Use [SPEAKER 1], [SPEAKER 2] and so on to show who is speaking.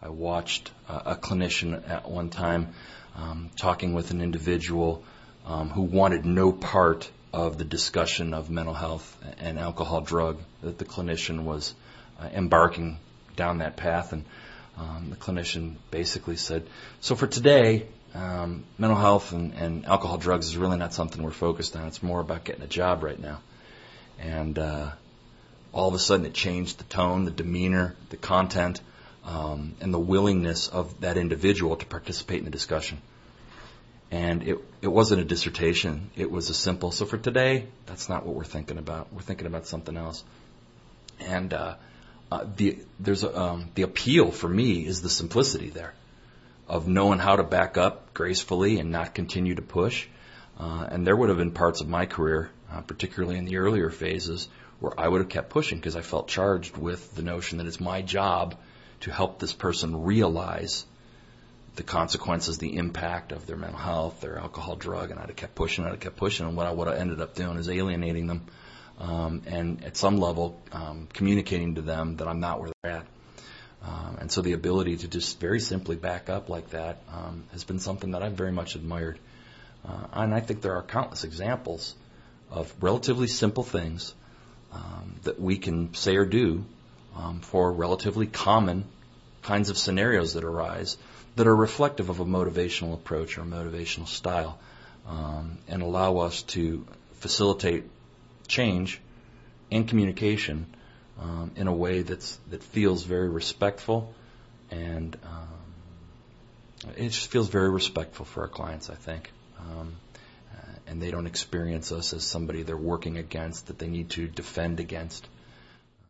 [SPEAKER 1] I watched a clinician at one time talking with an individual who wanted no part of the discussion of mental health and alcohol, drug, that the clinician was embarking down that path. And the clinician basically said, so for today, mental health and alcohol, drugs is really not something we're focused on. It's more about getting a job right now. And all of a sudden it changed the tone, the demeanor, the content, and the willingness of that individual to participate in the discussion. And it wasn't a dissertation. It was a simple, so for today, that's not what we're thinking about. We're thinking about something else. And the appeal for me is the simplicity there of knowing how to back up gracefully and not continue to push. And there would have been parts of my career, particularly in the earlier phases, where I would have kept pushing because I felt charged with the notion that it's my job to help this person realize the consequences, the impact of their mental health, their alcohol, drug, and I'd have kept pushing, and what I ended up doing is alienating them, and at some level communicating to them that I'm not where they're at. And so the ability to just very simply back up like that has been something that I've very much admired. And I think there are countless examples of relatively simple things that we can say or do for relatively common kinds of scenarios that arise that are reflective of a motivational approach or a motivational style, and allow us to facilitate change and communication in a way that feels very respectful, and it just feels very respectful for our clients, I think. And they don't experience us as somebody they're working against, that they need to defend against.